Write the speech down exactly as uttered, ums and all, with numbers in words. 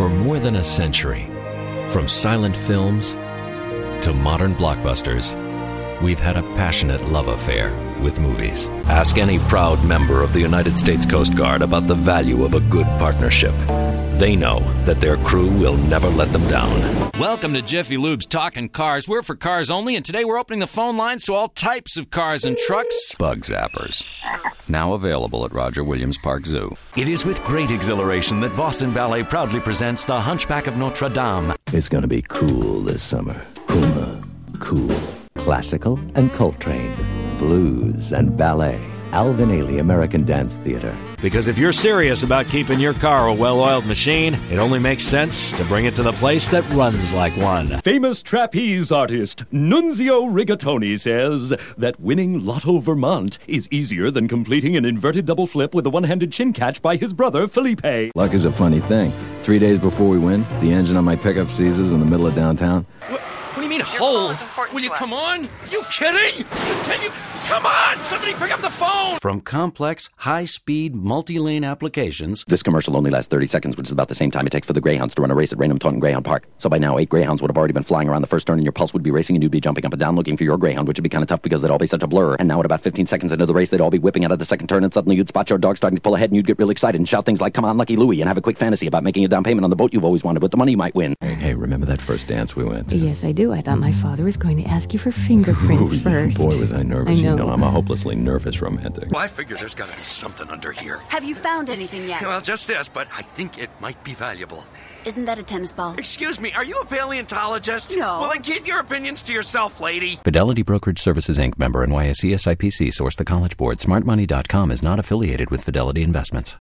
For more than a century, from silent films to modern blockbusters, we've had a passionate love affair with movies. Ask any proud member of the United States Coast Guard about the value of a good partnership. They know that their crew will never let them down. Welcome to Jiffy Lube's Talking Cars. We're for cars only, and today we're opening the phone lines to all types of cars and trucks. Bug Zappers. Now available at Roger Williams Park Zoo. It is with great exhilaration that Boston Ballet proudly presents The Hunchback of Notre Dame. It's going to be cool this summer. Puma. Cool. Classical and Coltrane. Blues and ballet. Alvin Ailey American Dance Theater. Because if you're serious about keeping your car a well-oiled machine, it only makes sense to bring it to the place that runs like one. Famous trapeze artist Nunzio Rigatoni says that winning Lotto Vermont is easier than completing an inverted double flip with a one-handed chin catch by his brother Felipe. Luck is a funny thing. Three days before we win, the engine on my pickup seizes in the middle of downtown. What, what do you mean, hold? Will you come on? You kidding? Continue. Come on! Somebody pick up the phone! From complex, high-speed, multi-lane applications... This commercial only lasts thirty seconds, which is about the same time it takes for the Greyhounds to run a race at Raynham Taunton Greyhound Park. So by now, eight Greyhounds would have already been flying around the first turn, and your pulse would be racing, and you'd be jumping up and down looking for your Greyhound, which would be kind of tough because they'd all be such a blur. And now at about fifteen seconds into the race, they'd all be whipping out of the second turn, and suddenly you'd spot your dog starting to pull ahead, and you'd get really excited and shout things like, "Come on, Lucky Louie," and have a quick fantasy about making a down payment on the boat you've always wanted with the money you might win. Hey, hey, remember that first dance we went to? Yes, I do. I thought my father was going to ask you for fingerprints Ooh, first. Boy, was I nervous. I know. You know, I'm a hopelessly nervous romantic. Well, I figure there's got to be something under here. Have you found anything yet? Well, just this, but I think it might be valuable. Isn't that a tennis ball? Excuse me, are you a paleontologist? No. Well, then keep your opinions to yourself, lady. Fidelity Brokerage Services, Incorporated. Member N Y S E S I P C. Source the College Board. Smart Money dot com is not affiliated with Fidelity Investments.